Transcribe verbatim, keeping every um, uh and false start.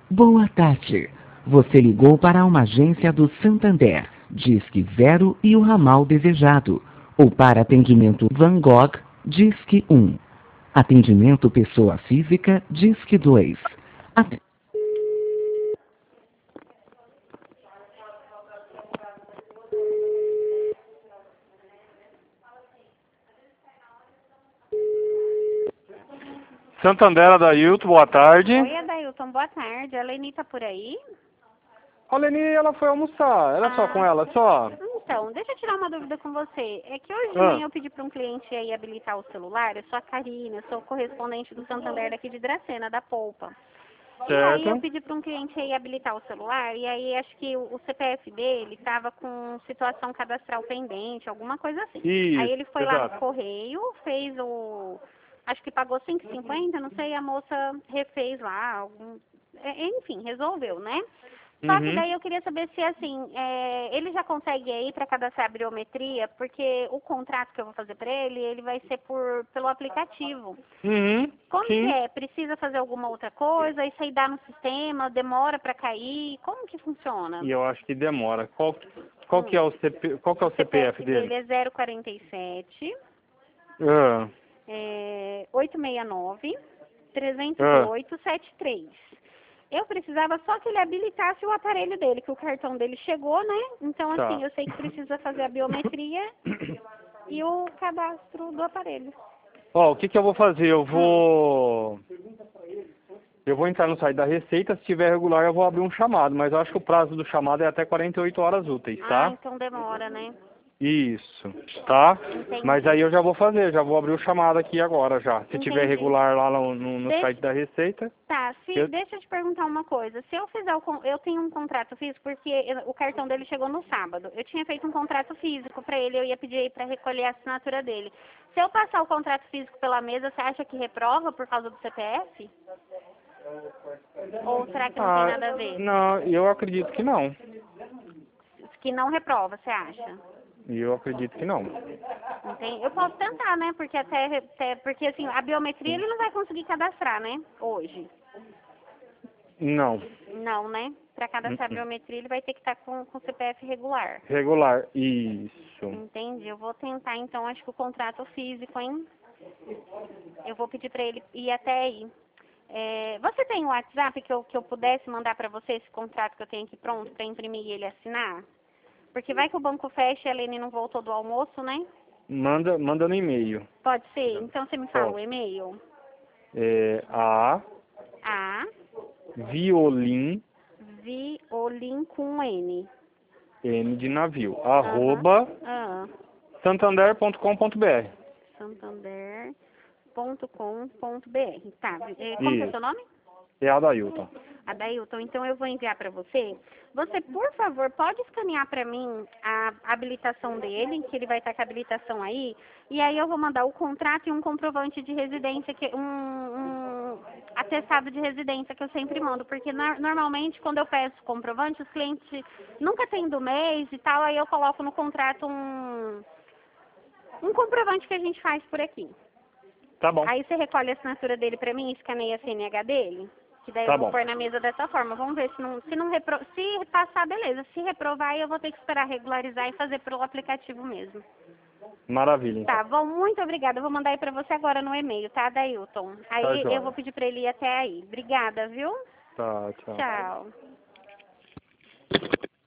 Boa tarde. Você ligou para uma agência do Santander, Disque Zero e o ramal desejado. Ou para atendimento Van Gogh, Disque um. Atendimento pessoa física, Disque dois. At- Santander, Adailton, boa tarde. Oi, Adailton, boa tarde. A Leni tá por aí? A Leni, ela foi almoçar. Era só Ah, com ela, só. Então, deixa eu tirar uma dúvida com você. É que hoje de Ah. manhã eu pedi para um cliente aí habilitar o celular. Eu sou a Karina, eu sou correspondente do Santander daqui de Dracena, da Polpa. E aí eu Certo. pedi para um cliente aí habilitar o celular, e aí acho que o o C P F dele estava com situação cadastral pendente, alguma coisa assim. Isso, Aí ele foi lá no exato. correio, fez o... acho que pagou cinco e cinquenta, não sei, a moça refez lá, algum... é, enfim, resolveu, né? Só que Uhum. daí eu queria saber se, assim, é, ele já consegue aí para cadastrar a biometria, porque o contrato que eu vou fazer para ele, ele vai ser por, pelo aplicativo. Uhum. Como Sim. que é? Precisa fazer alguma outra coisa? Isso aí dá no sistema? Demora para cair? Como que funciona? E eu acho que demora. Qual, qual Hum. que é o C P, qual que é o O C P F dele dele? é zero quarenta e sete, Ah. é, oitocentos e sessenta e nove, trezentos e Ah. oito, setenta e três. Eu precisava só que ele habilitasse o aparelho dele, que o cartão dele chegou, né? Então, Tá. assim, eu sei que precisa fazer a biometria e o cadastro do aparelho. Ó, o que que eu vou fazer? Eu Hum. vou... Eu vou entrar no site da Receita, se tiver regular eu vou abrir um chamado, mas eu acho que o prazo do chamado é até quarenta e oito horas úteis, Ah, tá? então demora, né? Isso, tá? Entendi. Mas aí eu já vou fazer, já vou abrir o chamado aqui agora já. Se tiver Entendi. regular lá no, no, no Deixa- site da Receita, Tá, se, eu... deixa eu te perguntar uma coisa. Se eu fizer o con- eu tenho um contrato físico porque eu- o cartão dele chegou no sábado. Eu tinha feito um contrato físico para ele, eu ia pedir aí para recolher a assinatura dele. Se eu passar o contrato físico pela mesa, você acha que reprova por causa do C P F? Ou será que não tem Ah, nada a ver? não, eu acredito que não. Que não reprova, você acha? Eu acredito que não. Entendi. Eu posso tentar, né? Porque até, até porque assim, a biometria ele não vai conseguir cadastrar, né? Hoje. Não. Não, né? Para cadastrar a Uh-uh. biometria ele vai ter que estar com com o C P F regular. Regular, isso. Entendi. Eu vou tentar então, acho que o contrato físico, hein? Eu vou pedir para ele ir até aí. É, você tem o WhatsApp que eu, que eu pudesse mandar para você esse contrato que eu tenho aqui pronto para imprimir e ele assinar? Porque vai que o banco fecha e a Lene não voltou do almoço, né? Manda, manda no e-mail. Pode ser? Então você me fala Ó, o e-mail. é a A, violin, Violin com N. N de navio, Aham. arroba Ah, santander ponto com ponto br. santander ponto com ponto br. Tá. É, como que é o Isso. seu nome? É a Dailton. Adailton, então eu vou enviar para você. Você, por favor, pode escanear para mim a habilitação dele, que ele vai estar com a habilitação aí, e aí eu vou mandar o contrato e um comprovante de residência, que um, um atestado de residência que eu sempre mando, porque na- normalmente quando eu peço comprovante, os clientes nunca têm do mês e tal, aí eu coloco no contrato um, um comprovante que a gente faz por aqui. Tá bom. Aí você recolhe a assinatura dele para mim, escaneia a C N H dele, que daí Tá eu vou bom. pôr na mesa dessa forma. Vamos ver se não, se não repro... se passar, beleza. Se reprovar, aí eu vou ter que esperar regularizar e fazer pelo aplicativo mesmo. Maravilha, então. Tá bom, muito obrigada. Eu vou mandar aí pra você agora no e-mail, tá, Dailton? Tá Aí joia. eu vou pedir pra ele ir até aí. Obrigada, viu? Tá, tchau. Tchau.